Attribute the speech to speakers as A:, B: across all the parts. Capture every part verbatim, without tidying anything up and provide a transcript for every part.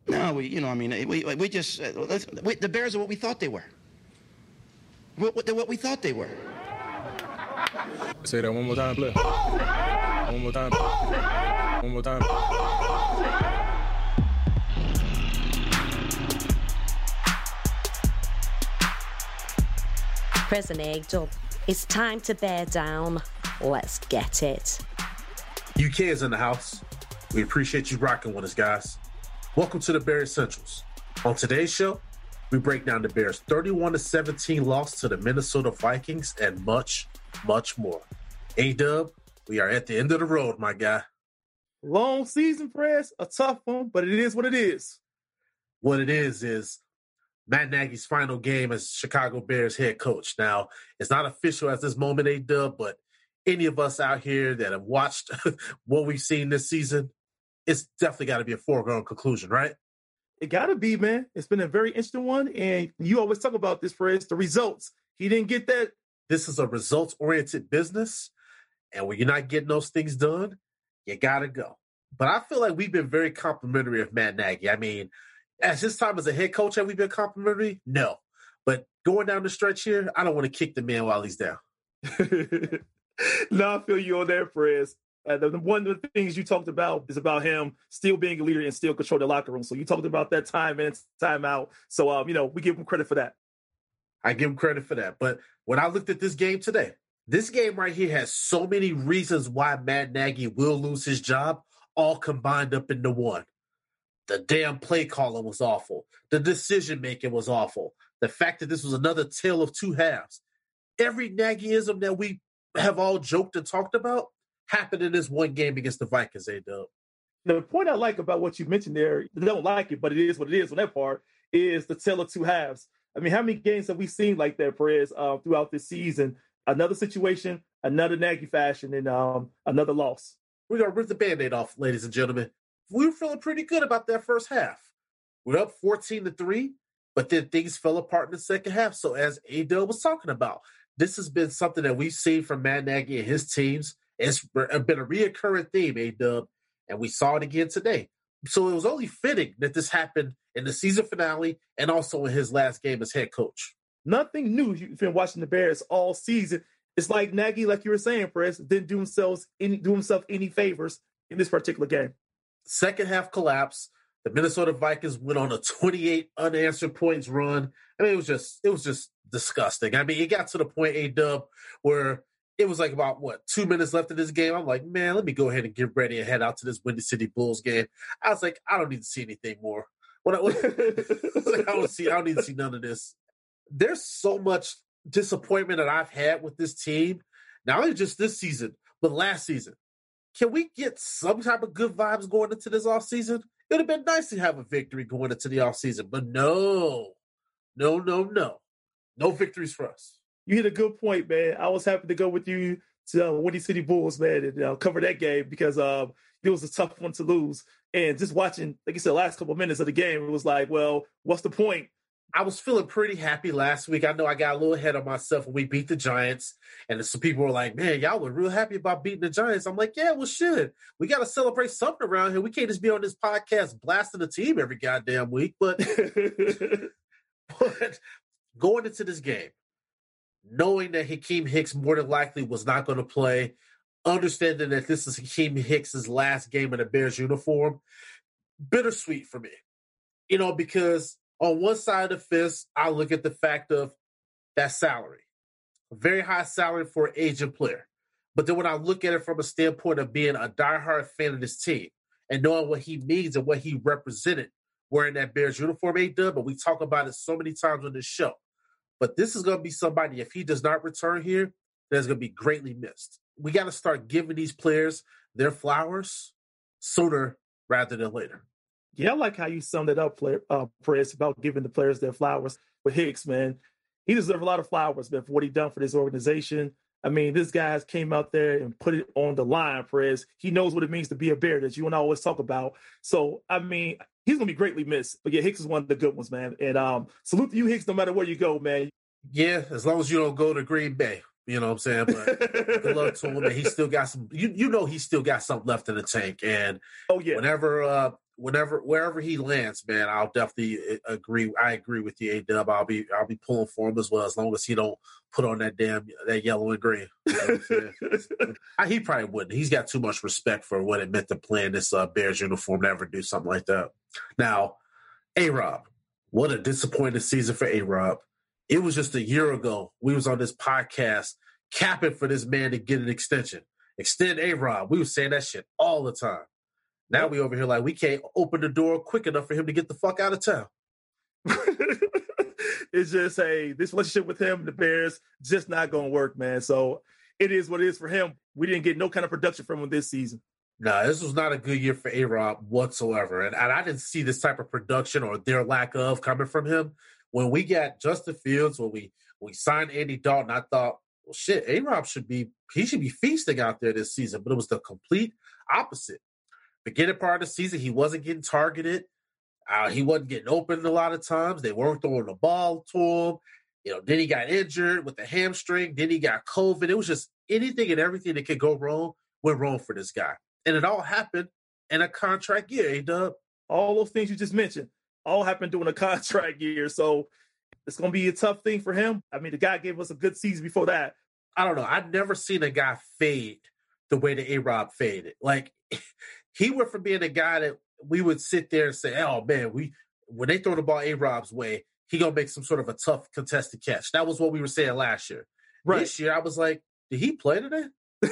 A: No, we, you know, I mean, we, we just, uh, let's, we, the Bears are what we thought they were. What, what, they're what we thought they were.
B: Say that one more time, play. One more time. One more time.
C: Prez and A-Dub, it's time to bear down. Let's get it.
D: U K is in the house. We appreciate you rocking with us, guys. Welcome to the Bears Essentials. On today's show, we break down the Bears' thirty-one to seventeen loss to the Minnesota Vikings and much, much more. A-Dub, we are at the end of the road, my guy.
E: Long season, Prez, a tough one, but it is what it is.
D: What it is is Matt Nagy's final game as Chicago Bears head coach. Now, it's not official at this moment, A-Dub, but any of us out here that have watched what we've seen this season, it's definitely got to be a foregone conclusion, right?
E: It got to be, man. It's been a very interesting one, and you always talk about this, Prez, the results. He didn't get that.
D: This is a results-oriented business, and when you're not getting those things done, you got to go. But I feel like we've been very complimentary of Matt Nagy. I mean, at his time as a head coach, have we been complimentary? No. But going down the stretch here, I don't want to kick the man while he's down.
E: No, I feel you on that, Prez. Uh, the, the, one of the things you talked about is about him still being a leader and still control the locker room. So you talked about that time in, time out. So, um, you know, we give him credit for that.
D: I give him credit for that. But when I looked at this game today, this game right here has so many reasons why Matt Nagy will lose his job, all combined up into one. The damn play calling was awful. The decision-making was awful. The fact that this was another tale of two halves. Every Nagyism that we have all joked and talked about happened in this one game against the Vikings, A-Dub.
E: The point I like about what you mentioned there, I don't like it, but it is what it is on that part, is the tale of two halves. I mean, how many games have we seen like that, Perez, uh, throughout this season? Another situation, another Nagy fashion, and um, another loss.
D: We're going to rip the Band-Aid off, ladies and gentlemen. We were feeling pretty good about that first half. We're up fourteen to three, but then things fell apart in the second half. So as A-Dub was talking about, this has been something that we've seen from Matt Nagy and his teams. It's been a reoccurring theme, A-Dub, and we saw it again today. So it was only fitting that this happened in the season finale and also in his last game as head coach.
E: Nothing new. You've been watching the Bears all season. It's like Nagy, like you were saying, Press, didn't do himself any do himself any favors in this particular game.
D: Second half collapse. The Minnesota Vikings went on a twenty-eight unanswered points run. I mean, it was just it was just disgusting. I mean, it got to the point, A-Dub, where it was like about, what, two minutes left in this game. I'm like, man, let me go ahead and get ready and head out to this Windy City Bulls game. I was like, I don't need to see anything more. When I, when, I, was like, I, don't see, I don't need to see none of this. There's so much disappointment that I've had with this team, not only just this season, but last season. Can we get some type of good vibes going into this offseason? It would have been nice to have a victory going into the offseason, but no, no, no, no. No victories for us.
E: You hit a good point, man. I was happy to go with you to uh, Windy City Bulls, man, and uh, cover that game because um, it was a tough one to lose. And just watching, like you said, the last couple of minutes of the game, it was like, well, what's the point?
D: I was feeling pretty happy last week. I know I got a little ahead of myself when we beat the Giants. And some people were like, man, y'all were real happy about beating the Giants. I'm like, yeah, well, shit. We got to celebrate something around here. We can't just be on this podcast blasting the team every goddamn week. But, but going into this game, knowing that Hakeem Hicks more than likely was not going to play, understanding that this is Hakeem Hicks' last game in a Bears uniform, bittersweet for me. You know, because on one side of the fence, I look at the fact of that salary. A very high salary for an aging player. But then when I look at it from a standpoint of being a diehard fan of this team and knowing what he means and what he represented wearing that Bears uniform, A-Dub, but we talk about it so many times on this show. But this is going to be somebody, if he does not return here, that's going to be greatly missed. We got to start giving these players their flowers sooner rather than later.
E: Yeah, I like how you summed it up, player, uh, Press, about giving the players their flowers. With Hicks, man, he deserves a lot of flowers, man, for what he done for this organization. I mean, this guy came out there and put it on the line, Press. He knows what it means to be a Bear that you and I always talk about. So, I mean, he's going to be greatly missed. But, yeah, Hicks is one of the good ones, man. And um, salute to you, Hicks, no matter where you go, man.
D: Yeah, as long as you don't go to Green Bay. You know what I'm saying? But good luck to him. And he still got some, you, you know, he still got something left in the tank. And
E: oh, yeah.
D: whenever, uh, whenever wherever he lands, man, I'll definitely agree. I agree with you, A-Dub. I'll be I'll be pulling for him as well, as long as he don't put on that damn that yellow and green. You know what I'm saying? I, he probably wouldn't. He's got too much respect for what it meant to play in this uh, Bears uniform to ever do something like that. Now, A-Rob, what a disappointing season for A-Rob. It was just a year ago we was on this podcast capping for this man to get an extension. Extend A-Rob. We were saying that shit all the time. Now we over here like we can't open the door quick enough for him to get the fuck out of town.
E: It's just, hey, this relationship with him and the Bears just not going to work, man. So it is what it is for him. We didn't get no kind of production from him this season.
D: No, this was not a good year for A-Rob whatsoever. And, and I didn't see this type of production or their lack of coming from him. When we got Justin Fields, when we, we signed Andy Dalton, I thought, well, shit, A-Rob should be, he should be feasting out there this season. But it was the complete opposite. Beginning part of the season, he wasn't getting targeted. Uh, he wasn't getting open a lot of times. They weren't throwing the ball to him. You know, then he got injured with the hamstring. Then he got COVID. It was just anything and everything that could go wrong went wrong for this guy. And it all happened in a contract year, A-Dub.
E: All those things you just mentioned all happened during a contract year. So it's going to be a tough thing for him. I mean, the guy gave us a good season before that.
D: I don't know. I've never seen a guy fade the way that A-Rob faded. Like, he went from being a guy that we would sit there and say, oh, man, we when they throw the ball A-Rob's way, he going to make some sort of a tough contested catch. That was what we were saying last year. Right. This year, I was like, did he play today?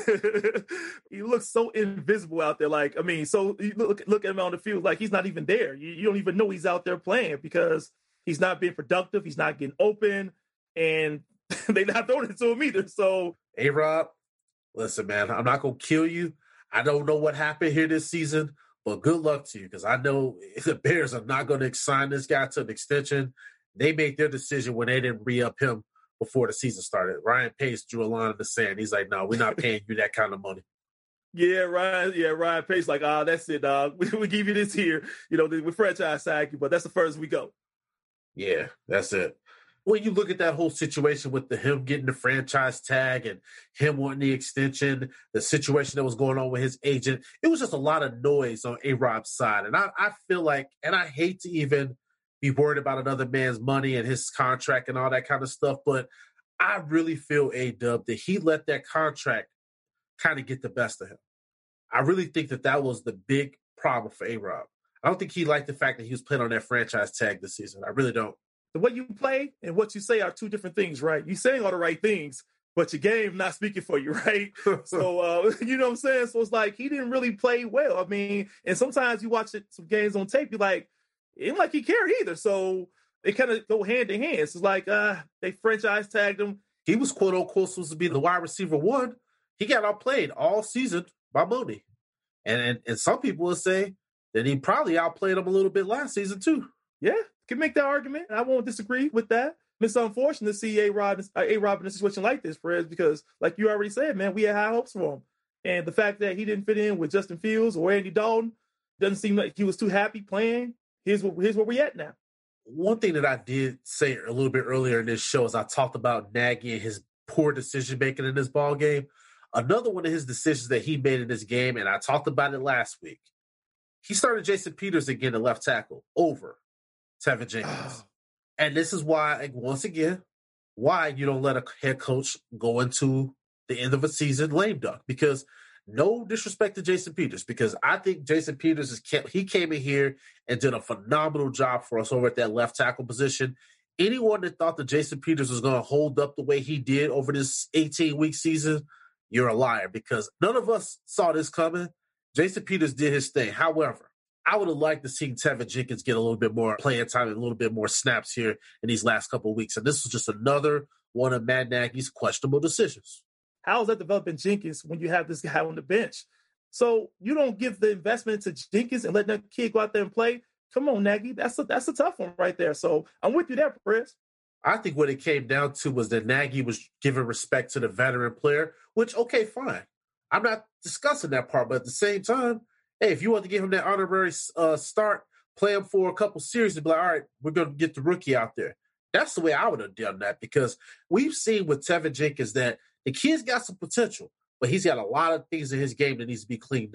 E: He looks so invisible out there. Like, I mean, so you look, look at him on the field, like he's not even there. You, you don't even know he's out there playing because he's not being productive. He's not getting open, and they're not throwing it to him either. So,
D: A-Rob, listen, man, I'm not going to kill you. I don't know what happened here this season, but good luck to you because I know the Bears are not going to sign this guy to an extension. They made their decision when they didn't re-up him before the season started. Ryan Pace drew a line in the sand. He's like, no, we're not paying you that kind of money.
E: Yeah, Ryan. Yeah, Ryan Pace like, ah, oh, that's it, dog. We, we give you this here. You know, we franchise tag you, but that's the first we go.
D: Yeah, that's it. When you look at that whole situation with the him getting the franchise tag and him wanting the extension, the situation that was going on with his agent, it was just a lot of noise on A-Rob's side. And I, I feel like, and I hate to even be worried about another man's money and his contract and all that kind of stuff, but I really feel, A-Dub, that he let that contract kind of get the best of him. I really think that that was the big problem for A-Rob. I don't think he liked the fact that he was playing on that franchise tag this season. I really don't.
E: The way you play and what you say are two different things, right? You're saying all the right things, but your game not speaking for you, right? So, uh, you know what I'm saying? So it's like he didn't really play well. I mean, and sometimes you watch it, some games on tape, you're like, it ain't like he cared either. So they kind of go hand in hand. So it's like uh, they franchise tagged him.
D: He was quote unquote supposed to be the wide receiver one. He got outplayed all season by Mooney. And, and and some people will say that he probably outplayed him a little bit last season too.
E: Yeah, can make that argument. I won't disagree with that. It's unfortunate to see A-Rob, A-Rob in a situation like this, Perez, because like you already said, man, we had high hopes for him. And the fact that he didn't fit in with Justin Fields or Andy Dalton doesn't seem like he was too happy playing. Here's what, here's where we're at now.
D: One thing that I did say a little bit earlier in this show is I talked about Nagy and his poor decision-making in this ball game. Another one of his decisions that he made in this game, and I talked about it last week, he started Jason Peters again at left tackle over Tevin Jenkins. And this is why, once again, why you don't let a head coach go into the end of a season lame duck. Because no disrespect to Jason Peters, because I think Jason Peters is kept, he came in here and did a phenomenal job for us over at that left tackle position. Anyone that thought that Jason Peters was going to hold up the way he did over this eighteen-week season, you're a liar, because none of us saw this coming. Jason Peters did his thing. However, I would have liked to see Tevin Jenkins get a little bit more playing time and a little bit more snaps here in these last couple of weeks. And this was just another one of Matt Nagy's questionable decisions.
E: How is that developing Jenkins when you have this guy on the bench? So you don't give the investment to Jenkins and let that kid go out there and play? Come on, Nagy. That's a, that's a tough one right there. So I'm with you there, Perez.
D: I think what it came down to was that Nagy was giving respect to the veteran player, which, okay, fine. I'm not discussing that part, but at the same time, hey, if you want to give him that honorary uh, start, play him for a couple series and be like, all right, we're going to get the rookie out there. That's the way I would have done that, because we've seen with Tevin Jenkins that the kid's got some potential, but he's got a lot of things in his game that needs to be cleaned up.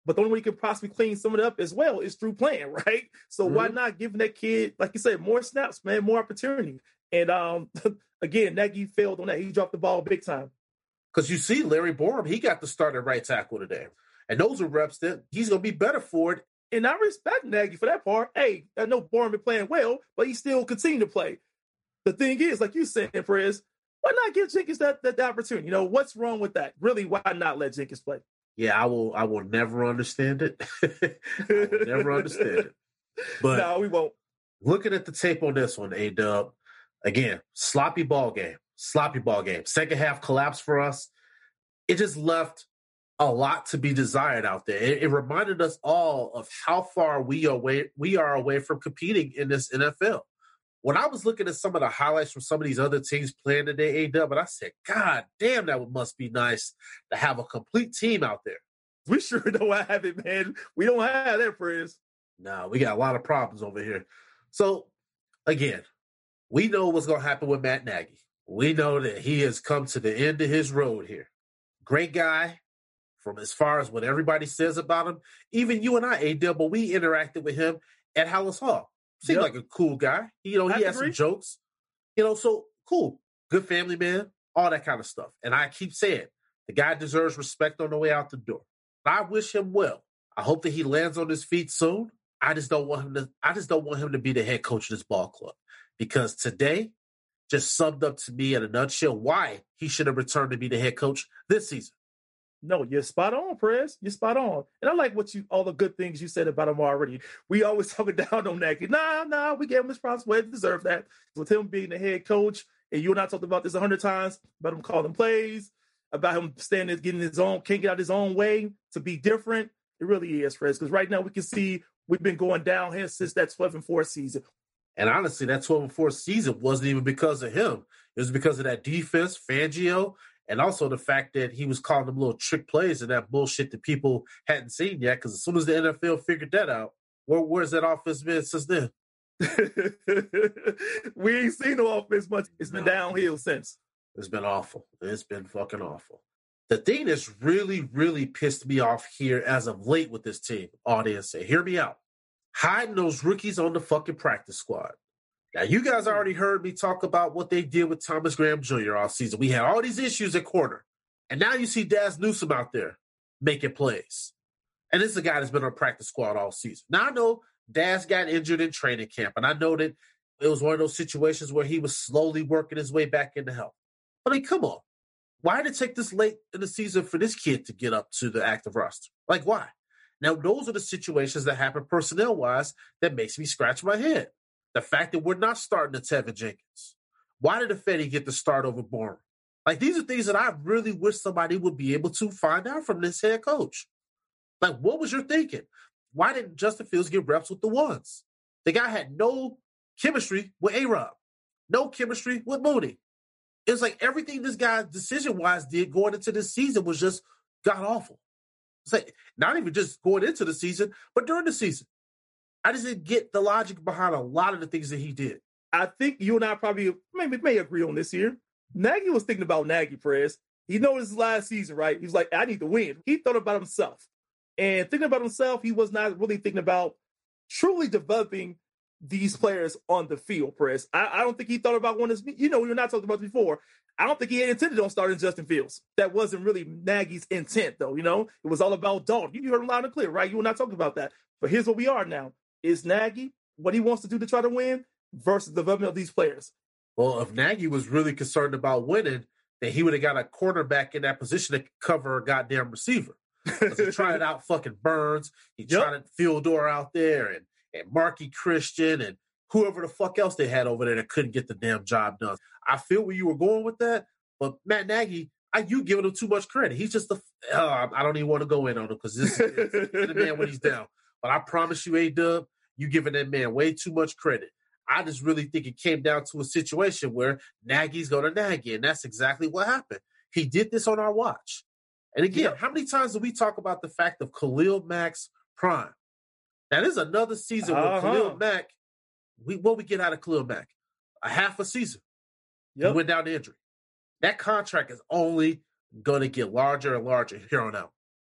E: But the only way you can possibly clean some of it up as well is through playing, right? So mm-hmm. why not giving that kid, like you said, more snaps, man, more opportunity? And um, again, Nagy failed on that. He dropped the ball big time.
D: Because you see, Larry Borom, he got the start at right tackle today. And those are reps that he's going to be better for it.
E: And I respect Nagy for that part. Hey, I know Borom been playing well, but he still continue to play. The thing is, like you said, Perez, why not give Jenkins that, that, that opportunity? You know, what's wrong with that? Really, why not let Jenkins play?
D: Yeah, I will I will never understand it. I will never understand it. But
E: no, we won't.
D: Looking at the tape on this one, A-Dub, again, sloppy ball game. Sloppy ball game. Second half collapse for us. It just left a lot to be desired out there. It, it reminded us all of how far we are away we are away from competing in this N F L. When I was looking at some of the highlights from some of these other teams playing today, A-Dub, and I said, God damn, that must be nice to have a complete team out there.
E: We sure don't have it, man. We don't have that, friends.
D: No, we got a lot of problems over here. So, again, we know what's going to happen with Matt Nagy. We know that he has come to the end of his road here. Great guy from as far as what everybody says about him. Even you and I, A-Dub, but we interacted with him at Hallis Hall. Seemed yep. like a cool guy. You know, he I had agree. some jokes. You know, so cool. Good family man, all that kind of stuff. And I keep saying, the guy deserves respect on the way out the door. I wish him well. I hope that he lands on his feet soon. I just don't want him to, I just don't want him to be the head coach of this ball club. Because today just summed up to me in a nutshell why he should have returned to be the head coach this season.
E: No, you're spot on, Perez. You're spot on. And I like what you, all the good things you said about him already. We always talking down on Nagy. Nah, nah, we gave him his props. Well, he deserved that. With him being the head coach, and you and I talked about this a hundred times, about him calling plays, about him standing, getting his own, can't get out his own way to be different. It really is, Perez, because right now we can see we've been going downhill since that twelve and four season.
D: And honestly, that twelve and four season wasn't even because of him. It was because of that defense, Fangio, and also the fact that he was calling them little trick plays and that bullshit that people hadn't seen yet. Because as soon as the N F L figured that out, where, where's that offense been since then?
E: We ain't seen no offense much. It's been no. downhill since.
D: It's been awful. It's been fucking awful. The thing that's really, really pissed me off here as of late with this team, audience, and hear me out, hiding those rookies on the fucking practice squad. Now, you guys already heard me talk about what they did with Thomas Graham Junior all season. We had all these issues at corner. And now you see Daz Newsome out there making plays. And this is a guy that's been on practice squad all season. Now, I know Daz got injured in training camp, and I know that it was one of those situations where he was slowly working his way back into health. But, I mean, come on. Why did it take this late in the season for this kid to get up to the active roster? Like, why? Now, those are the situations that happen personnel-wise that makes me scratch my head. The fact that we're not starting to Tevin Jenkins. Why did Ifedi get the start over Bourne? Like, these are things that I really wish somebody would be able to find out from this head coach. Like, what was your thinking? Why didn't Justin Fields get reps with the ones? The guy had no chemistry with A-Rob. No chemistry with Mooney. It was like everything this guy decision-wise did going into this season was just god-awful. It's like not even just going into the season, but during the season. I just didn't get the logic behind a lot of the things that he did.
E: I think you and I probably maybe may agree on this here. Nagy was thinking about Nagy, Perez. He knows his last season, right? He's like, I need to win. He thought about himself. And thinking about himself, he was not really thinking about truly developing these players on the field, Perez. I, I don't think he thought about one as, you know, we were not talking about this before. I don't think he had intended on starting Justin Fields. That wasn't really Nagy's intent, though, you know? It was all about Dalton. You heard him loud and clear, right? You were not talking about that. But here's what we are now. Is Nagy what he wants to do to try to win versus the development of these players?
D: Well, if Nagy was really concerned about winning, then he would have got a quarterback in that position to cover a goddamn receiver. He tried out fucking Burns. He yep. tried Fieldor out there and, and Marky Christian and whoever the fuck else they had over there that couldn't get the damn job done. I feel where you were going with that, but Matt Nagy, I, you giving him too much credit. He's just a uh, – I don't even want to go in on him because this is the man when he's down. But I promise you, A-Dub, you giving that man way too much credit. I just really think it came down to a situation where Nagy's going to Nagy, and that's exactly what happened. He did this on our watch. And again, yep. how many times do we talk about the fact of Khalil Mack's prime? Now, there's another season uh-huh. where Khalil Mack, we, what we get out of Khalil Mack? A half a season. Yep. He went down to injury. That contract is only going to get larger and larger here on out.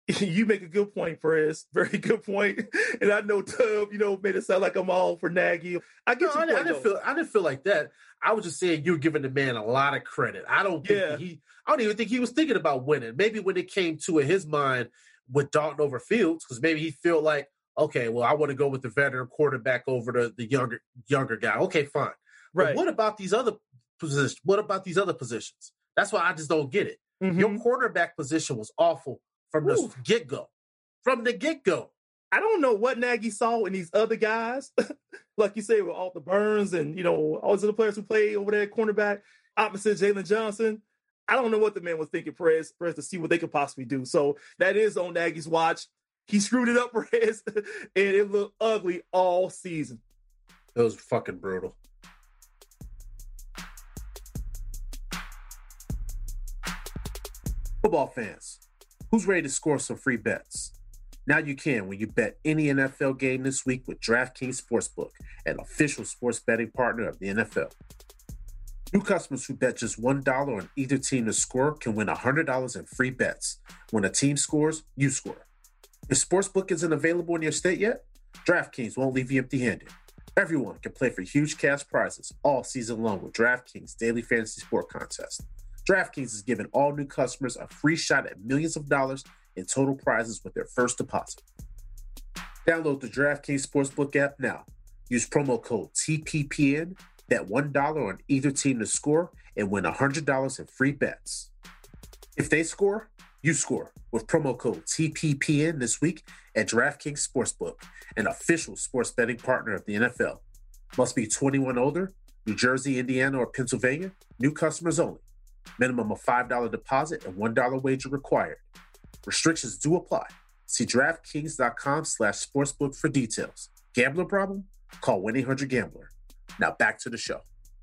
E: You make a good point, Perez. Very good point. And I know Tub, you know, made it sound like I'm all for Nagy. I get
D: No,
E: your
D: I,
E: point,
D: I didn't
E: though.
D: feel I didn't feel like that. I was just saying you're giving the man a lot of credit. I don't think
E: Yeah.
D: that he I don't even think he was thinking about winning. Maybe when it came to in his mind with Dalton over Fields, because maybe he felt like, okay, well, I want to go with the veteran quarterback over the, the younger younger guy. Okay, fine. But
E: Right.
D: what about these other positions? What about these other positions? That's why I just don't get it.
E: Mhm.
D: Your quarterback position was awful from the
E: Ooh.
D: get-go. From the get-go.
E: I don't know what Nagy saw in these other guys, like you say, with all the Burns and, you know, all these other players who play over there at cornerback, opposite Jalen Johnson. I don't know what the man was thinking, Perez, Perez, to see what they could possibly do. So that is on Nagy's watch. He screwed it up, Perez, and it looked ugly all season.
D: It was fucking brutal. Football fans, who's ready to score some free bets? Now you can when you bet any N F L game this week with DraftKings Sportsbook, an official sports betting partner of the N F L. New customers who bet just one dollar on either team to score can win one hundred dollars in free bets. When a team scores, you score. If Sportsbook isn't available in your state yet, DraftKings won't leave you empty-handed. Everyone can play for huge cash prizes all season long with DraftKings Daily Fantasy Sport Contest. DraftKings is giving all new customers a free shot at millions of dollars in total prizes with their first deposit. Download the DraftKings Sportsbook app now. Use promo code T P P N, bet one dollar on either team to score, and win one hundred dollars in free bets. If they score, you score with promo code T P P N this week at DraftKings Sportsbook, an official sports betting partner of the N F L. Must be twenty-one older, New Jersey, Indiana, or Pennsylvania. New customers only. Minimum of five dollars deposit and one dollar wager required. Restrictions do apply. See DraftKings.com slash sportsbook for details. Gambler problem? Call one eight hundred gambler. Now back to the show.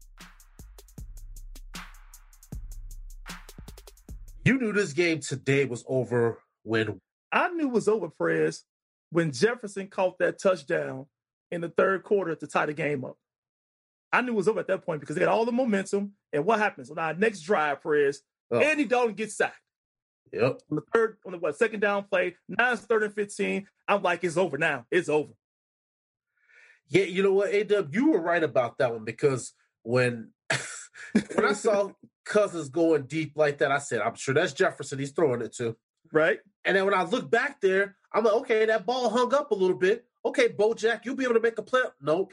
D: You knew this game today was over when...
E: I knew it was over, Perez, when Jefferson caught that touchdown in the third quarter to tie the game up. I knew it was over at that point because they had all the momentum. And what happens on our next drive, Perez?
D: Oh.
E: Andy Dalton gets sacked.
D: Yep.
E: On the third, on the what, second down play, now it's third and fifteen. I'm like, it's over now. It's over.
D: Yeah, you know what, A-Dub, you were right about that one because when when I saw Cousins going deep like that, I said, I'm sure that's Jefferson he's throwing it to.
E: Right?
D: And then when I look back there, I'm like, okay, that ball hung up a little bit. Okay, Bojack, you'll be able to make a play. Nope.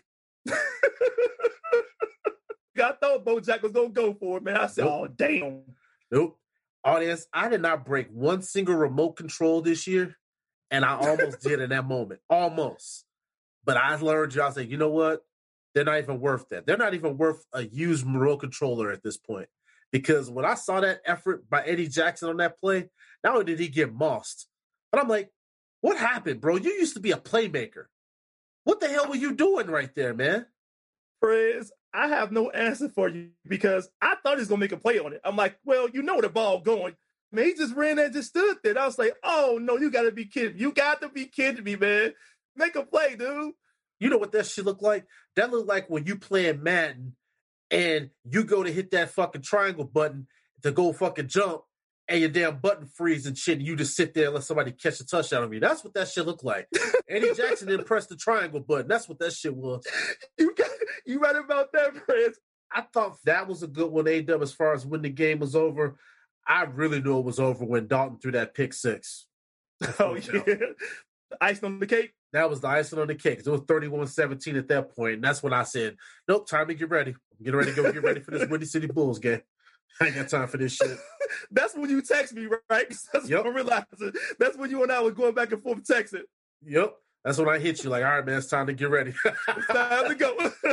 E: I thought Bojack was going to go for it, man. I said,
D: Nope.
E: oh, damn.
D: Nope. Audience, I did not break one single remote control this year, and I almost did in that moment. Almost. But I learned, y'all say, you know what? They're not even worth that. They're not even worth a used remote controller at this point. Because when I saw that effort by Eddie Jackson on that play, not only did he get mossed, but I'm like, what happened, bro? You used to be a playmaker. What the hell were you doing right there, man?
E: Perez, I have no answer for you because I thought he was going to make a play on it. I'm like, well, you know the ball going. Man, he just ran there and just stood there. And I was like, oh, no, you got to be kidding. You got to be kidding me, man. Make a play, dude.
D: You know what that shit looked like? That looked like when you playing Madden and you go to hit that fucking triangle button to go fucking jump and your damn button freeze and shit, and you just sit there and let somebody catch a touchdown on you. That's what that shit looked like. Eddie Jackson didn't press the triangle button. That's what that shit was.
E: You got, you right about that, Perez.
D: I thought that was a good one, A-Dub, as far as when the game was over. I really knew it was over when Dalton threw that pick six.
E: Oh, yeah. Icing on the cake.
D: That was the icing on the cake. It was thirty-one seventeen at that point, and that's when I said, nope, time to get ready. I'm getting ready to go get ready for this Windy City Bulls game. I ain't got time for this shit.
E: That's when you text me, right? That's
D: Yep.
E: when I realized it. That's when you and I were going back and forth texting.
D: Yep. That's when I hit you like, all right, man, it's time to get ready.
E: It's time to go.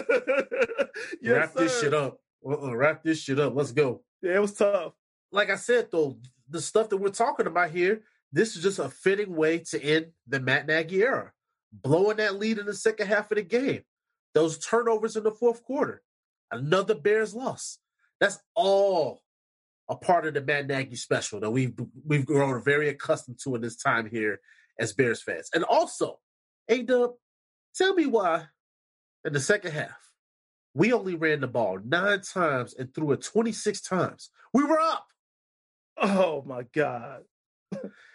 E: Yes,
D: wrap this
E: sir.
D: shit up. Uh-uh, wrap this shit up. Let's go.
E: Yeah, it was tough.
D: Like I said, though, the stuff that we're talking about here, this is just a fitting way to end the Matt Nagy era. Blowing that lead in the second half of the game. Those turnovers in the fourth quarter. Another Bears loss. That's all a part of the Matt Nagy special that we've, we've grown very accustomed to in this time here as Bears fans. And also, A-Dub, tell me why in the second half, we only ran the ball nine times and threw it twenty-six times. We were up.
E: Oh, my God.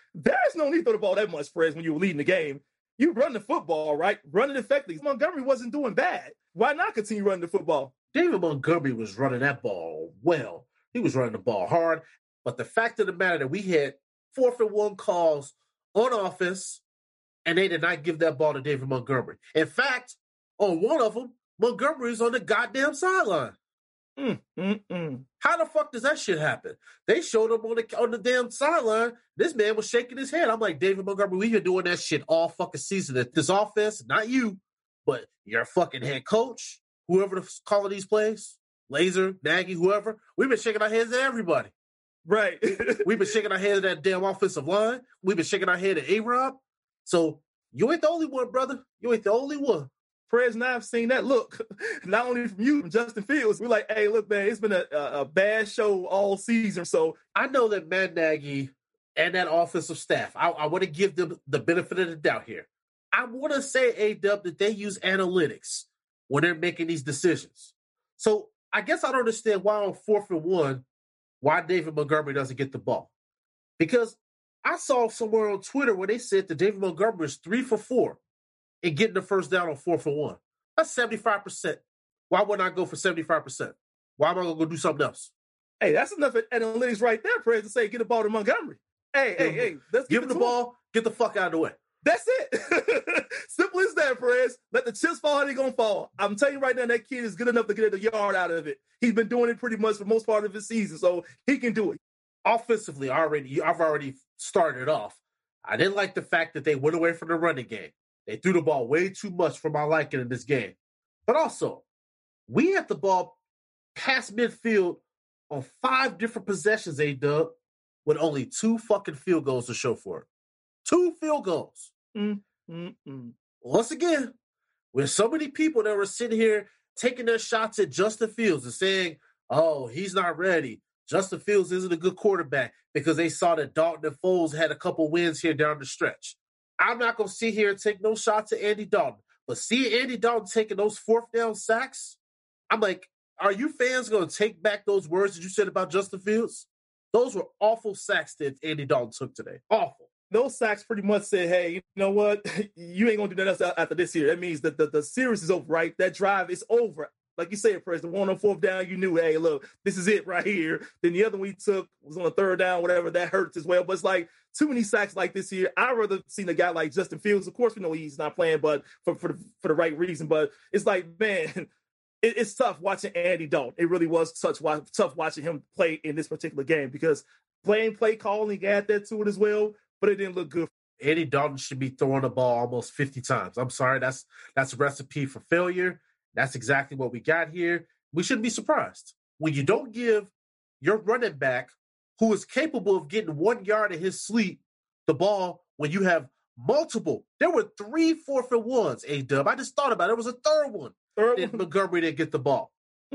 E: There's no need to throw the ball that much, Perez, when you were leading the game. You run the football, right? Running effectively. Montgomery wasn't doing bad. Why not continue running the football?
D: David Montgomery was running that ball well. He was running the ball hard. But the fact of the matter that we had fourth and one calls on offense, and they did not give that ball to David Montgomery. In fact, on one of them, Montgomery's on the goddamn sideline.
E: Mm, mm, mm.
D: How the fuck does that shit happen? They showed him on the on the damn sideline. This man was shaking his head. I'm like, David Montgomery, we've been doing that shit all fucking season. That this offense, not you, but your fucking head coach, whoever the calling these plays, Laser, Nagy, whoever, we've been shaking our heads at everybody.
E: Right.
D: We've been shaking our head at that damn offensive line. We've been shaking our head at A-Rob. So you ain't the only one, brother. You ain't the only one.
E: Perez and I have seen that look, not only from you, from Justin Fields. We're like, hey, look, man, it's been a, a, a bad show all season. So
D: I know that Matt Nagy and that offensive staff, I, I want to give them the benefit of the doubt here. I want to say, A-Dub, that they use analytics when they're making these decisions. So I guess I don't understand why on fourth and one, why David Montgomery doesn't get the ball. Because I saw somewhere on Twitter where they said that David Montgomery is three for four in getting the first down on fourth and one. That's seventy-five percent. Why wouldn't I go for seventy-five percent? Why am I going to go do something else?
E: Hey, that's enough analytics right there, Perez, to say get the ball to Montgomery. Hey, hey, hey. Let's
D: give him the ball, get the fuck out of the way.
E: That's it. Simple as that, Perez. Let the chips fall how they're going to fall. I'm telling you right now, that kid is good enough to get a yard out of it. He's been doing it pretty much for most part of his season, so he can do it.
D: Offensively, already, I've already started off. I didn't like the fact that they went away from the running game. They threw the ball way too much for my liking in this game. But also, we had the ball past midfield on five different possessions, A-Dub, with only two fucking field goals to show for it. Two field goals.
E: Mm, mm, mm.
D: Once again, with so many people that were sitting here taking their shots at Justin Fields and saying, oh, he's not ready. Justin Fields isn't a good quarterback because they saw that Dalton and Foles had a couple wins here down the stretch. I'm not going to sit here and take no shots at Andy Dalton. But see Andy Dalton taking those fourth down sacks, I'm like, are you fans going to take back those words that you said about Justin Fields? Those were awful sacks that Andy Dalton took today. Awful.
E: Those sacks pretty much said, hey, you know what? You ain't going to do nothing else after this year. That means that the, the series is over, right? That drive is over. Like you said, President, one on fourth down, you knew, hey, look, this is it right here. Then the other one we took was on the third down, whatever, that hurts as well. But it's like too many sacks like this year. I'd rather seen a guy like Justin Fields. Of course, we know he's not playing, but for for the, for the right reason. But it's like, man, it, it's tough watching Andy Dalton. It really was tough, tough watching him play in this particular game because playing play calling, add that to it as well, but it didn't look good.
D: Andy Dalton should be throwing the ball almost fifty times. I'm sorry, that's that's a recipe for failure. That's exactly what we got here. We shouldn't be surprised. When you don't give your running back, who is capable of getting one yard in his sleep, the ball when you have multiple. There were three fourth and ones, A-Dub. I just thought about it. There was a third one.
E: Third
D: and
E: one.
D: Montgomery didn't get the ball.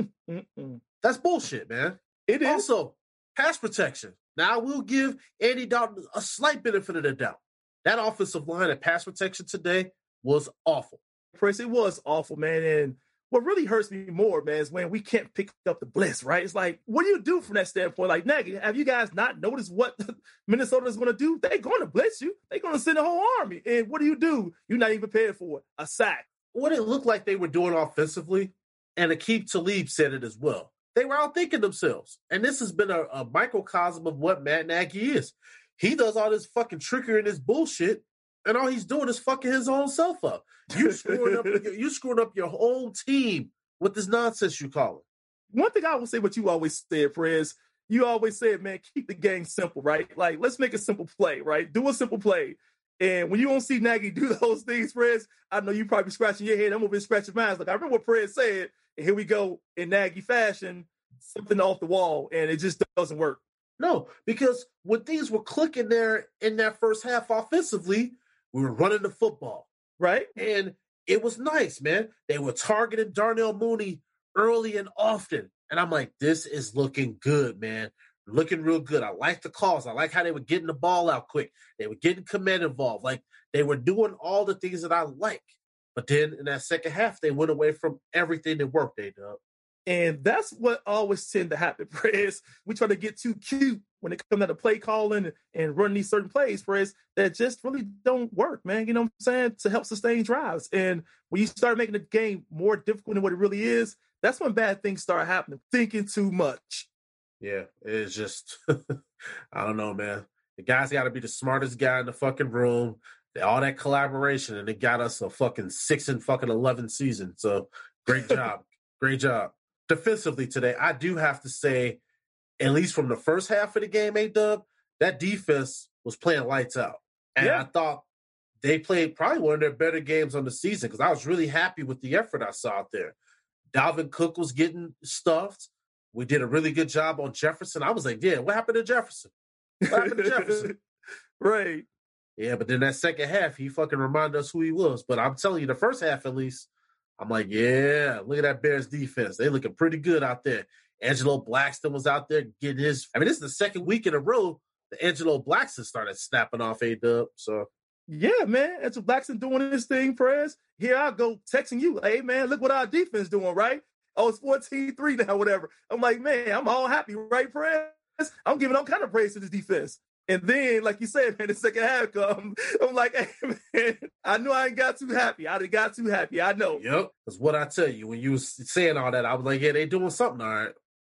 D: That's bullshit, man.
E: It is.
D: Also, pass protection. Now, I will give Andy Dalton a slight benefit of the doubt. That offensive line and pass protection today was awful.
E: Chris, it was awful, man. And what really hurts me more, man, is when we can't pick up the blitz, right? It's like, what do you do from that standpoint? Like, Nagy, have you guys not noticed what Minnesota is going to do? They're going to blitz you. They're going to send a whole army. And what do you do? You're not even prepared for it. A sack.
D: What it looked like they were doing offensively, and Aqib Talib said it as well, they were outthinking themselves. And this has been a, a microcosm of what Matt Nagy is. He does all this fucking trickery and this bullshit, and all he's doing is fucking his own self up. You screwing up, you screwing up your whole team with this nonsense you call it.
E: One thing I will say, what you always said, Perez, you always said, man, keep the game simple, right? Like, let's make a simple play, right? Do a simple play. And when you don't see Nagy do those things, Perez, I know you probably scratching your head. I'm over here scratching mine. Like, I remember what Perez said, and here we go in Nagy fashion, something off the wall, and it just doesn't work.
D: No, because when things were clicking there in that first half offensively, we were running the football.
E: Right.
D: And it was nice, man. They were targeting Darnell Mooney early and often. And I'm like, this is looking good, man. Looking real good. I like the calls. I like how they were getting the ball out quick. They were getting command involved. Like, they were doing all the things that I like. But then in that second half, they went away from everything that worked, they did.
E: And that's what always tend to happen, Prez. We try to get too cute when it comes down to play calling and, and running these certain plays, Prez, that just really don't work, man. You know what I'm saying? To help sustain drives. And when you start making the game more difficult than what it really is, that's when bad things start happening. Thinking too much.
D: Yeah, it's just, I don't know, man. The guy's got to be the smartest guy in the fucking room. All that collaboration, and it got us a fucking six and fucking eleven season. So great job. Great job. Defensively today, I do have to say, at least from the first half of the game, A-Dub, that defense was playing lights out. And yeah. I thought they played probably one of their better games on the season because I was really happy with the effort I saw out there. Dalvin Cook was getting stuffed. We did a really good job on Jefferson. I was like, yeah, what happened to Jefferson? What happened to Jefferson?
E: Right.
D: Yeah, but then that second half, he fucking reminded us who he was. But I'm telling you, the first half at least, I'm like, yeah, look at that Bears defense. They looking pretty good out there. Angelo Blackson was out there getting his – I mean, this is the second week in a row that Angelo Blackson started snapping off A-Dub. So,
E: yeah, man, Angelo Blackson doing his thing, Perez. Here I go texting you, hey, man, look what our defense doing, right? Oh, it's fourteen three now, whatever. I'm like, man, I'm all happy, right, Perez? I'm giving all kind of praise to this defense. And then, like you said, man, the second half come, I'm like, hey, man, I knew I ain't got too happy. I done got too happy. I know.
D: Yep. That's what I tell you. When you was saying all that, I was like, yeah, they doing something all right.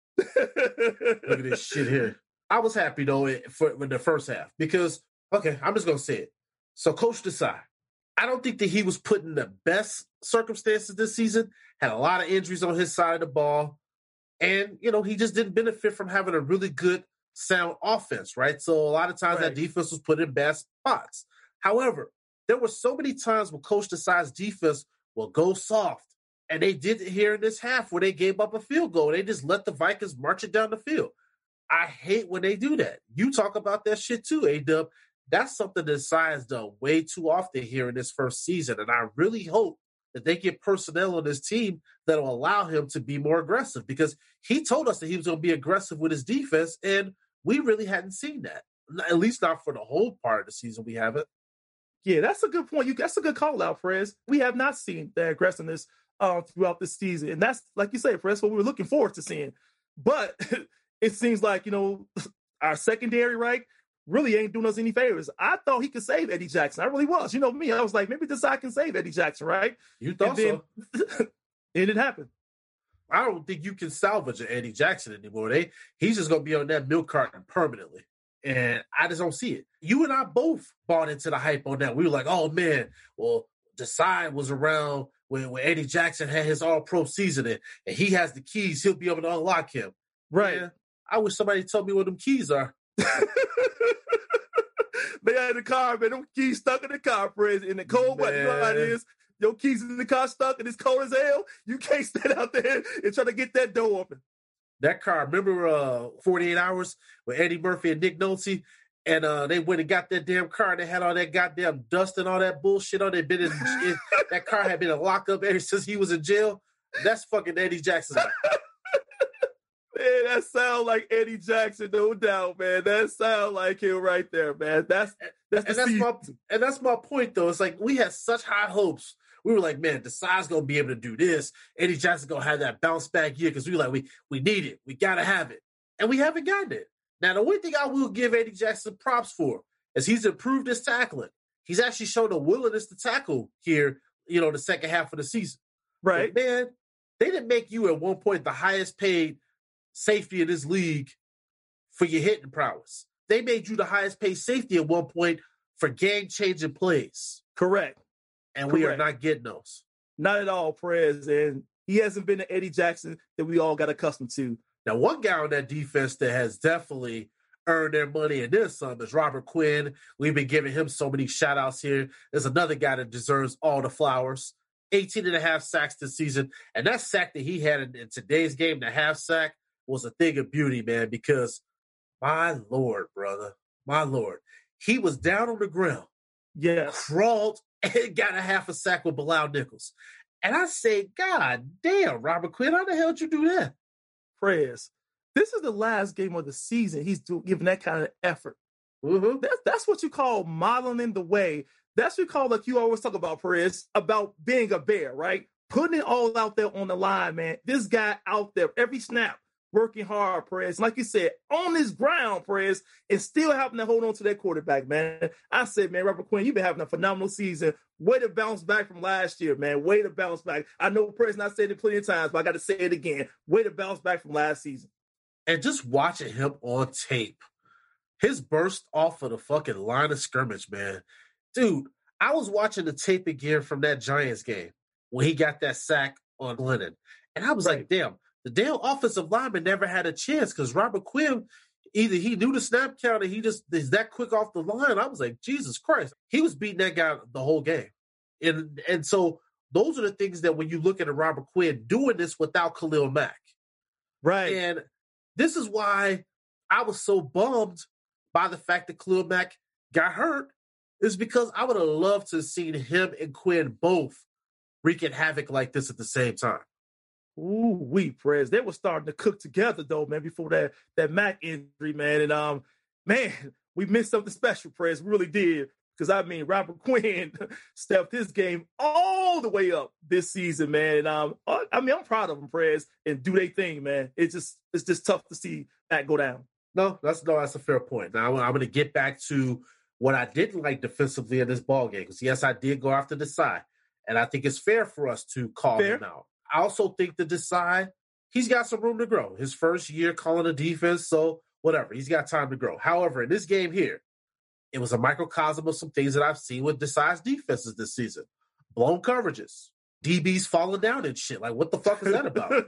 D: Look at this shit here. I was happy, though, for, for the first half because, okay, I'm just going to say it. So, Coach Desai, I don't think that he was put in the best circumstances this season, had a lot of injuries on his side of the ball, and, you know, he just didn't benefit from having a really good sound offense, right? So a lot of times right. that defense was put in bad spots. However, there were so many times where Coach Desai's defense will go soft. And they did it here in this half where they gave up a field goal. They just let the Vikings march it down the field. I hate when they do that. You talk about that shit too, A-Dub. That's something that Desai has done way too often here in this first season. And I really hope that they get personnel on this team that will allow him to be more aggressive because he told us that he was going to be aggressive with his defense, and we really hadn't seen that, at least not for the whole part of the season. We haven't.
E: Yeah, that's a good point. You That's a good call out, Perez. We have not seen the aggressiveness uh, throughout this season. And that's, like you say, Perez, what we were looking forward to seeing. But it seems like, you know, our secondary, right, really ain't doing us any favors. I thought he could save Eddie Jackson. I really was. You know me. I was like, maybe this guy can save Eddie Jackson, right?
D: You thought
E: and
D: then,
E: so. It didn't happen.
D: I don't think you can salvage an Eddie Jackson anymore. They he's just gonna be on that milk carton permanently, and I just don't see it. You and I both bought into the hype on that. We were like, "Oh man, well, Desai was around when, when Eddie Jackson had his All-Pro season, and, and he has the keys. He'll be able to unlock him."
E: Right.
D: Man, I wish somebody told me what them keys are.
E: They had the car, man. Them keys stuck in the car, Perez, in the cold weather. You know how it is. Your keys in the car stuck and it's cold as hell. You can't stand out there and try to get that door open.
D: That car, remember uh, forty-eight hours with Eddie Murphy and Nick Nolte? And uh, they went and got that damn car and they had all that goddamn dust and all that bullshit on it. Been in, in, that car had been in lockup ever since he was in jail. That's fucking Eddie Jackson.
E: Man, that sound like Eddie Jackson, no doubt, man. That sound like him right there, man. That's that's
D: and that's my and that's my point, though. It's like we had such high hopes. We were like, man, Desai's gonna be able to do this. Eddie Jackson's gonna have that bounce back year because we were like, we we need it. We gotta have it, and we haven't gotten it. Now, the one thing I will give Eddie Jackson props for is he's improved his tackling. He's actually shown a willingness to tackle here. You know, the second half of the season,
E: right?
D: But man, they didn't make you at one point the highest paid safety in this league for your hitting prowess. They made you the highest paid safety at one point for game-changing plays.
E: Correct.
D: And
E: Correct.
D: we are not getting those.
E: Not at all, Perez. And he hasn't been the Eddie Jackson that we all got accustomed to.
D: Now, one guy on that defense that has definitely earned their money and then some is Robert Quinn. We've been giving him so many shout-outs here. There's another guy that deserves all the flowers. eighteen and a half sacks this season. And that sack that he had in, in today's game, the half sack, was a thing of beauty, man, because my Lord, brother, my Lord, he was down on the ground,
E: yeah,
D: crawled, and got a half a sack with Bilal Nichols. And I say, God damn, Robert Quinn, how the hell did you do that?
E: Prayers. This is the last game of the season. He's do, giving that kind of effort.
D: Mm-hmm.
E: That's, that's what you call modeling the way. That's what you call, like you always talk about, Perez, about being a bear, right? putting it all out there on the line, man. This guy out there, every snap, working hard, Perez. Like you said, on his ground, Perez, and still having to hold on to that quarterback, man. I said, man, Robert Quinn, you've been having a phenomenal season. Way to bounce back from last year, man. Way to bounce back. I know Perez, and I said it plenty of times, but I got to say it again. Way to bounce back from last season.
D: And just watching him on tape, his burst off of the fucking line of scrimmage, man. Dude, I was watching the tape again from that Giants game when he got that sack on Glennon. And I was right. like, damn, the damn offensive lineman never had a chance because Robert Quinn, either he knew the snap count and he just is that quick off the line. I was like, Jesus Christ. He was beating that guy the whole game. And and so those are the things that when you look at a Robert Quinn doing this without Khalil Mack.
E: Right.
D: And this is why I was so bummed by the fact that Khalil Mack got hurt, is because I would have loved to have seen him and Quinn both wreaking havoc like this at the same time.
E: Ooh, we Perez. They were starting to cook together though, man, before that that Mac injury, man. And um, man, we missed something special, Perez. We really did. Because I mean, Robert Quinn stepped his game all the way up this season, man. And um, I mean, I'm proud of him, Perez, and do their thing, man. It's just it's just tough to see that go down.
D: No, that's no, that's a fair point. Now I'm going to get back to what I didn't like defensively in this ball game. Because yes, I did go after Desai, and I think it's fair for us to call
E: fair.
D: him out. I also think that Desai, he's got some room to grow. His first year calling a defense, so whatever. He's got time to grow. However, in this game here, it was a microcosm of some things that I've seen with Desai's defenses this season. Blown coverages. D Bs falling down and shit. Like, what the fuck is that about?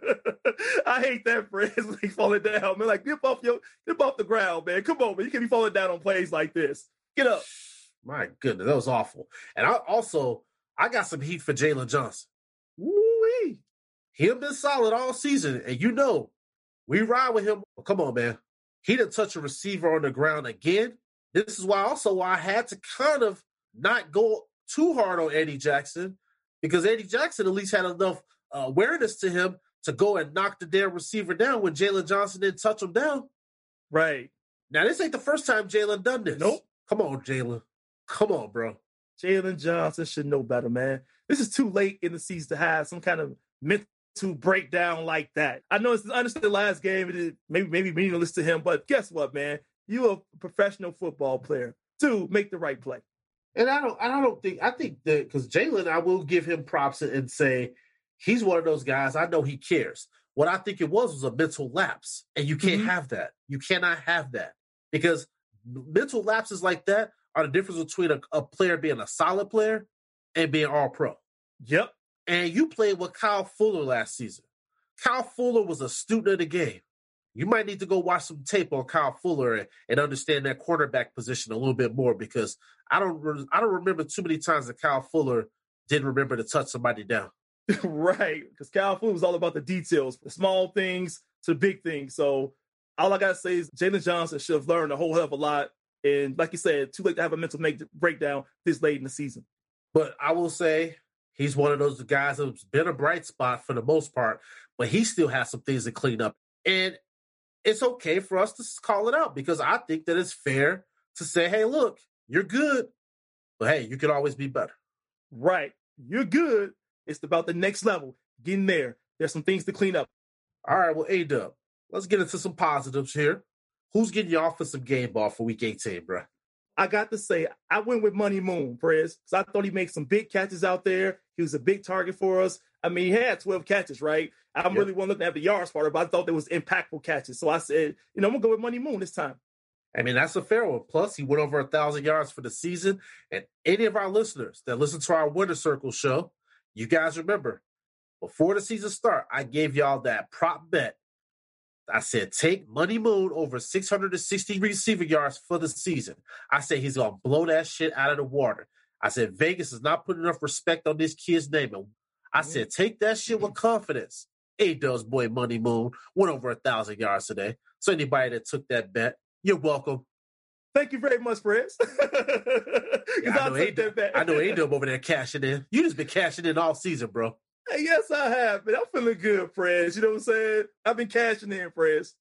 E: I hate that phrase, like falling down, man. Like, get off your, get off the ground, man. Come on, man. You can't be falling down on plays like this. Get up.
D: My goodness, that was awful. And I also, I got some heat for Jalen Johnson.
E: Woo-wee.
D: He had been solid all season, and you know, we ride with him. Well, come on, man. He didn't touch a receiver on the ground again. This is why also why I had to kind of not go too hard on Eddie Jackson, because Eddie Jackson at least had enough uh, awareness to him to go and knock the damn receiver down when Jalen Johnson didn't touch him down.
E: Right.
D: Now, this ain't the first time Jalen done this.
E: Nope.
D: Come on, Jalen. Come on, bro.
E: Jalen Johnson should know better, man. This is too late in the season to have some kind of mental breakdown like that. I know it's I understand the last game, it is maybe maybe meaningless to him, but guess what, man? You're a professional football player. Two, make the right play.
D: And I don't, I don't think, I think that because Jalen, I will give him props and say he's one of those guys. I know he cares. What I think it was was a mental lapse, and you can't mm-hmm. have that. You cannot have that because mental lapses like that are the difference between a, a player being a solid player and being all pro.
E: Yep.
D: And you played with Kyle Fuller last season. Kyle Fuller was a student of the game. You might need to go watch some tape on Kyle Fuller and, and understand that quarterback position a little bit more, because I don't re- I don't remember too many times that Kyle Fuller didn't remember to touch somebody down.
E: Right, because Kyle Fuller was all about the details, the small things to the big things. So all I got to say is Jalen Johnson should have learned a whole hell of a lot. And like you said, too late to have a mental make breakdown this late in the season.
D: But I will say he's one of those guys that's been a bright spot for the most part, but he still has some things to clean up. And it's okay for us to call it out, because I think that it's fair to say, hey, look, you're good, but hey, you could always be better.
E: Right. You're good. It's about the next level. Getting there. There's some things to clean up.
D: All right, well, A-Dub, let's get into some positives here. Who's getting your offensive game ball for week eighteen, bro?
E: I got to say, I went with Money Moon, Perez, because I thought he made some big catches out there. He was a big target for us. I mean, he had twelve catches, right? I'm yep. really one looking at the yards part, but I thought there was impactful catches. So I said, you know, I'm going to go with Money Moon this time.
D: I mean, that's a fair one. Plus, he went over one thousand yards for the season. And any of our listeners that listen to our Winner Circle show, you guys remember, before the season start, I gave y'all that prop bet. I said, take Money Moon over six hundred sixty receiving yards for the season. I said, he's going to blow that shit out of the water. I said, Vegas is not putting enough respect on this kid's name. And I said, take that shit with confidence. A-Dub's boy Money Moon went over one thousand yards today. So anybody that took that bet, you're welcome.
E: Thank you very much, Perez.
D: yeah, I, know A-Dub, I know A-Dub over there cashing in. You just been cashing in all season, bro.
E: Hey, yes, I have, man. I'm feeling good, Perez. You know what I'm saying? I've been cashing in, Perez.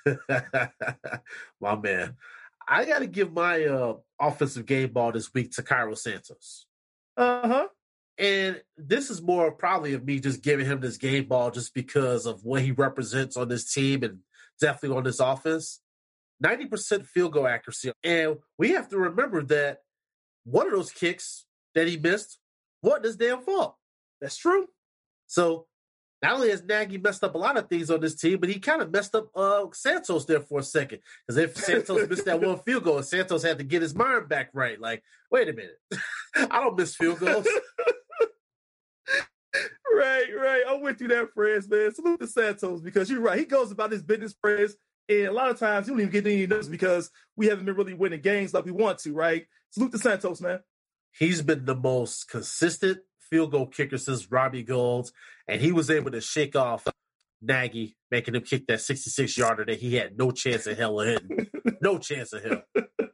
D: My man. I got to give my uh, offensive game ball this week to Cairo Santos.
E: Uh-huh.
D: And this is more probably of me just giving him this game ball just because of what he represents on this team and definitely on this offense. ninety percent field goal accuracy. And we have to remember that one of those kicks that he missed wasn't his damn fault.
E: That's true.
D: So not only has Nagy messed up a lot of things on this team, but he kind of messed up uh, Santos there for a second. Because if Santos missed that one field goal, Santos had to get his mind back right. Like, wait a minute. I don't miss field goals.
E: Right, right. I'm with you there, Prez, man. Salute to Santos because you're right. He goes about his business, Prez, and a lot of times he don't even get any notice because we haven't been really winning games like we want to, right? Salute to Santos, man.
D: He's been the most consistent field goal kicker since Robbie Gould, and he was able to shake off Nagy, making him kick that sixty-six-yarder that he had no chance in hell of hitting. No chance in hell.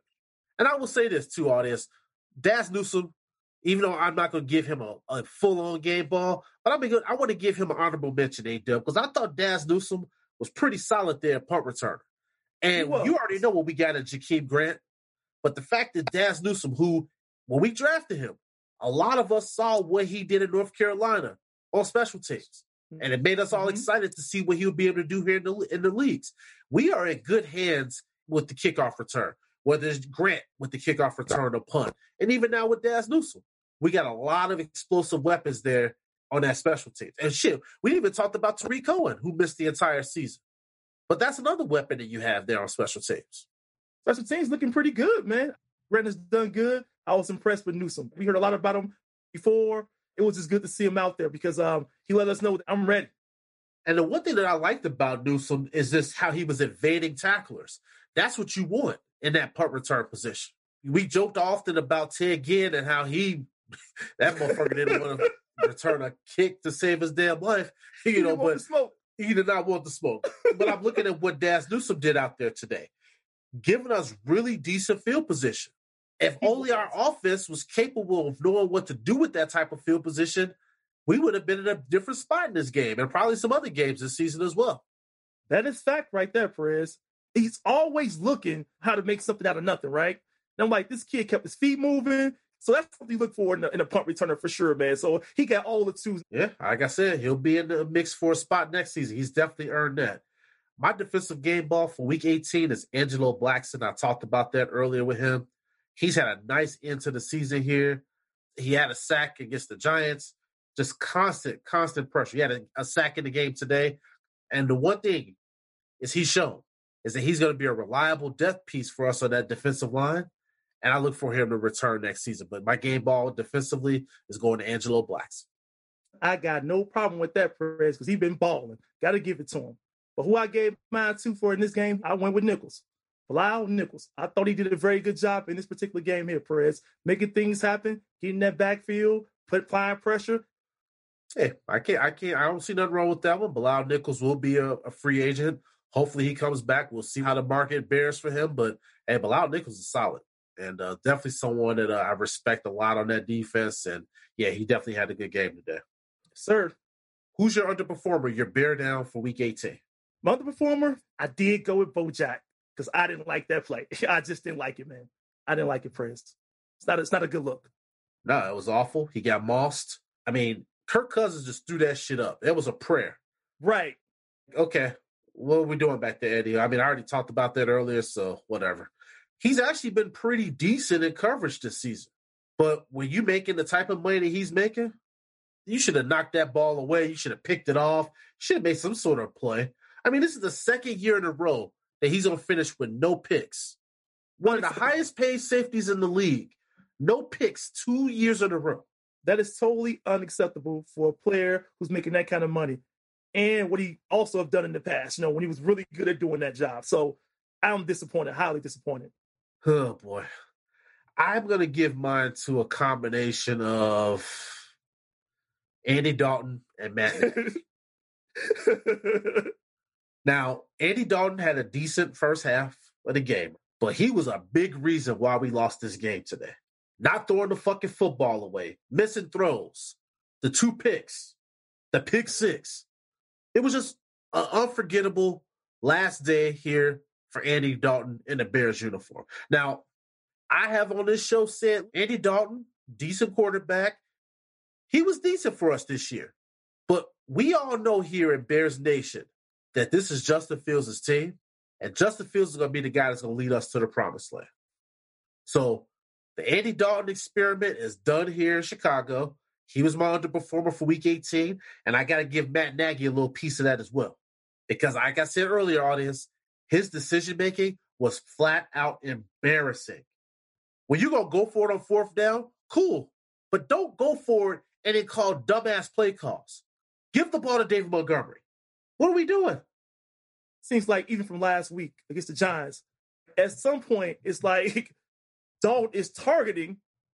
D: And I will say this, too, audience. Daz Newsome, even though I'm not going to give him a, a full-on game ball, but I mean, I want to give him an honorable mention, A-Dub, because I thought Daz Newsome was pretty solid there at punt returner. And you already know what we got in Jakeem Grant, but the fact that Daz Newsome, who, when we drafted him, a lot of us saw what he did in North Carolina on special teams, and it made us all mm-hmm. excited to see what he would be able to do here in the, in the leagues. We are in good hands with the kickoff return, whether it's Grant with the kickoff return or punt, and even now with Daz Newsome. We got a lot of explosive weapons there on that special teams. And shit, we even talked about Tariq Cohen, who missed the entire season. But that's another weapon that you have there on special teams.
E: Special teams looking pretty good, man. Grant has done good. I was impressed with Newsome. We heard a lot about him before. It was just good to see him out there because um, he let us know that I'm ready.
D: And the one thing that I liked about Newsome is just how he was evading tacklers. That's what you want in that punt return position. We joked often about Ted Ginn and how he, that motherfucker didn't want to return a kick to save his damn life. You
E: he
D: know,
E: didn't want
D: but
E: the smoke.
D: He did not want the smoke. But I'm looking at what Daz Newsome did out there today, giving us really decent field position. If only our offense was capable of knowing what to do with that type of field position, we would have been in a different spot in this game and probably some other games this season as well.
E: That is fact right there, Perez. He's always looking how to make something out of nothing, right? And I'm like, this kid kept his feet moving. So that's something you look for in a, in a punt returner for sure, man. So he got all the twos.
D: Yeah, like I said, he'll be in the mix for a spot next season. He's definitely earned that. My defensive game ball for week eighteen is Angelo Blackson. I talked about that earlier with him. He's had a nice end to the season here. He had a sack against the Giants. Just constant, constant pressure. He had a, a sack in the game today. And the one thing is he's shown is that he's going to be a reliable depth piece for us on that defensive line. And I look for him to return next season. But my game ball defensively is going to Angelo Blackson.
E: I got no problem with that, Perez, because he's been balling. Got to give it to him. But who I gave mine to for in this game, I went with Nichols. Bilal Nichols. I thought he did a very good job in this particular game here, Perez. Making things happen, getting that backfield, put applying pressure.
D: Hey, I can't, I can't, I don't see nothing wrong with that one. Bilal Nichols will be a, a free agent. Hopefully he comes back. We'll see how the market bears for him. But hey, Bilal Nichols is solid. And uh, definitely someone that uh, I respect a lot on that defense. And yeah, he definitely had a good game today.
E: Sir.
D: Who's your underperformer? Your bear down for week eighteen.
E: My underperformer, I did go with Bojack because I didn't like that play. I just didn't like it, man. I didn't like it, Prince. It's not, it's not a good look.
D: No, it was awful. He got mossed. I mean, Kirk Cousins just threw that shit up. It was a prayer.
E: Right.
D: Okay. What are we doing back there, Eddie? I mean, I already talked about that earlier, so whatever. He's actually been pretty decent in coverage this season. But when you making the type of money that he's making, you should have knocked that ball away. You should have picked it off. You should have made some sort of play. I mean, this is the second year in a row that he's going to finish with no picks. One of the highest paid safeties in the league. No picks two years in a row.
E: That is totally unacceptable for a player who's making that kind of money. And what he also have done in the past, you know, when he was really good at doing that job. So I'm disappointed, highly disappointed.
D: Oh, boy. I'm going to give mine to a combination of Andy Dalton and Matt Nagy. Now, Andy Dalton had a decent first half of the game, but he was a big reason why we lost this game today. Not throwing the fucking football away, missing throws, the two picks, the pick six. It was just an unforgettable last day here for Andy Dalton in the Bears uniform. Now, I have on this show said Andy Dalton, decent quarterback. he was decent for us this year. But we all know here in Bears Nation that this is Justin Fields' team, and Justin Fields is going to be the guy that's going to lead us to the promised land. So the Andy Dalton experiment is done here in Chicago. He was my underperformer for week eighteen, and I got to give Matt Nagy a little piece of that as well. Because like I said earlier, audience, his decision-making was flat out embarrassing. When you're going to go for it on fourth down, cool. But don't go for it and then call dumbass play calls. Give the ball to David Montgomery. What are we doing?
E: Seems like even from last week against the Giants, at some point, it's like Dalton is targeting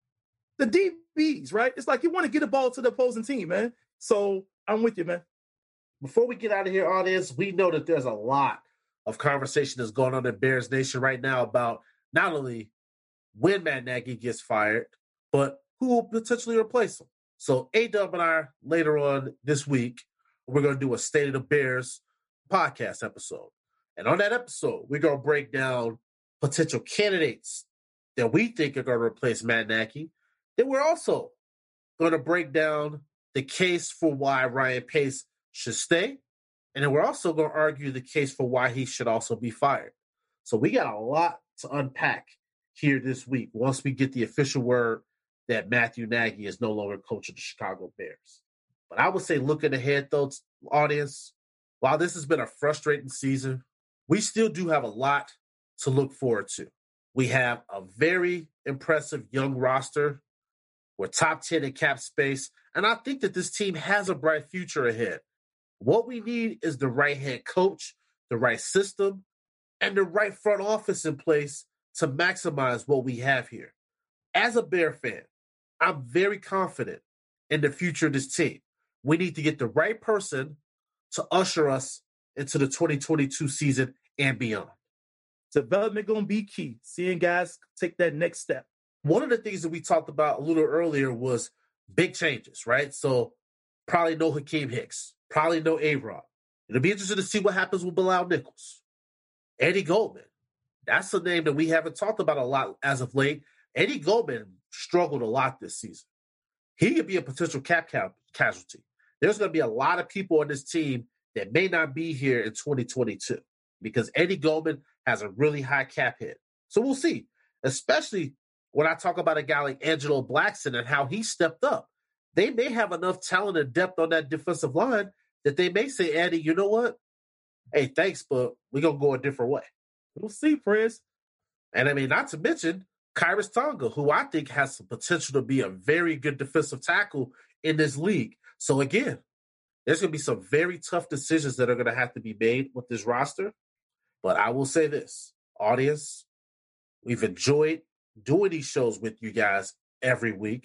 E: the D Bs, right? It's like you want to get the ball to the opposing team, man. So I'm with you, man.
D: Before we get out of here, audience, we know that there's a lot of conversation that's going on in Bears Nation right now about not only when Matt Nagy gets fired, but who will potentially replace him. So A-Dub and I, later on this week, we're going to do a State of the Bears podcast episode. And on that episode, we're going to break down potential candidates that we think are going to replace Matt Nagy. Then we're also going to break down the case for why Ryan Pace should stay. And then we're also going to argue the case for why he should also be fired. So we got a lot to unpack here this week once we get the official word that Matthew Nagy is no longer coach of the Chicago Bears. But I would say looking ahead, though, audience, while this has been a frustrating season, we still do have a lot to look forward to. We have a very impressive young roster. We're top ten in cap space, and I think that this team has a bright future ahead. What we need is the right head coach, the right system, and the right front office in place to maximize what we have here. As a Bear fan, I'm very confident in the future of this team. We need to get the right person to usher us into the twenty twenty-two season and beyond.
E: Development going to be key. Seeing guys take that next step.
D: One of the things that we talked about a little earlier was big changes, right? So probably no Hakeem Hicks, probably no A-Rod. It'll be interesting to see what happens with Bilal Nichols. Eddie Goldman, that's a name that we haven't talked about a lot as of late. Eddie Goldman struggled a lot this season. He could be a potential cap ca- casualty. There's going to be a lot of people on this team that may not be here in twenty twenty-two because Eddie Goldman has a really high cap hit. So we'll see, especially when I talk about a guy like Angelo Blackson and how he stepped up. They may have enough talent and depth on that defensive line that they may say, Andy, you know what? Hey, thanks, but we're going to go a different way.
E: We'll see, Prez.
D: And I mean, not to mention Khyiris Tonga, who I think has the potential to be a very good defensive tackle in this league. So again, there's going to be some very tough decisions that are going to have to be made with this roster. But I will say this, audience, we've enjoyed doing these shows with you guys every week.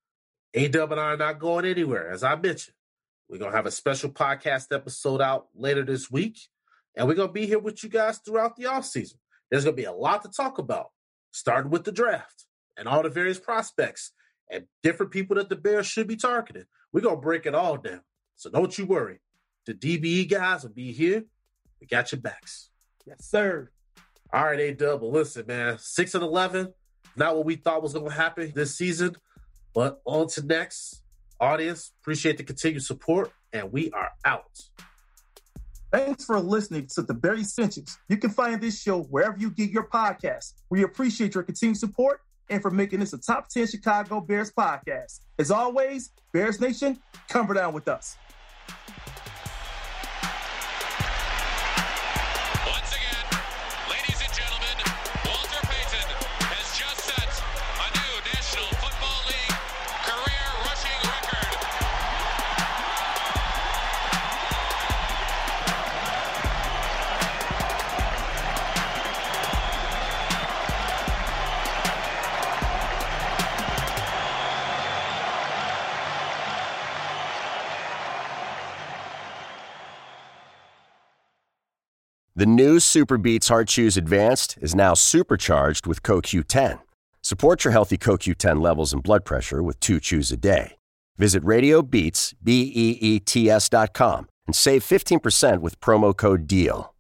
D: A-Dub and I are not going anywhere. As I mentioned, we're going to have a special podcast episode out later this week, and we're going to be here with you guys throughout the offseason. There's going to be a lot to talk about, starting with the draft and all the various prospects and different people that the Bears should be targeting. We're going to break it all down. So don't you worry. The D B E guys will be here. We got your backs.
E: Yes, sir.
D: All right, A-Dub. Well, listen, man, six and eleven, not what we thought was going to happen this season, but on to next. Audience, appreciate the continued support, and we are out.
F: Thanks for listening to The Bear Essentials. You can find this show wherever you get your podcasts. We appreciate your continued support and for making this a top ten Chicago Bears podcast. As always, Bears Nation, come down with us.
G: Once again, ladies and gentlemen, Walter Payton has just set a new National Football League career rushing record.
H: The new Super Beats Heart Chews Advanced is now supercharged with C O Q ten. Support your healthy C O Q ten levels and blood pressure with two chews a day. Visit Radio Beats, B E E T S dot com and save fifteen percent with promo code DEAL.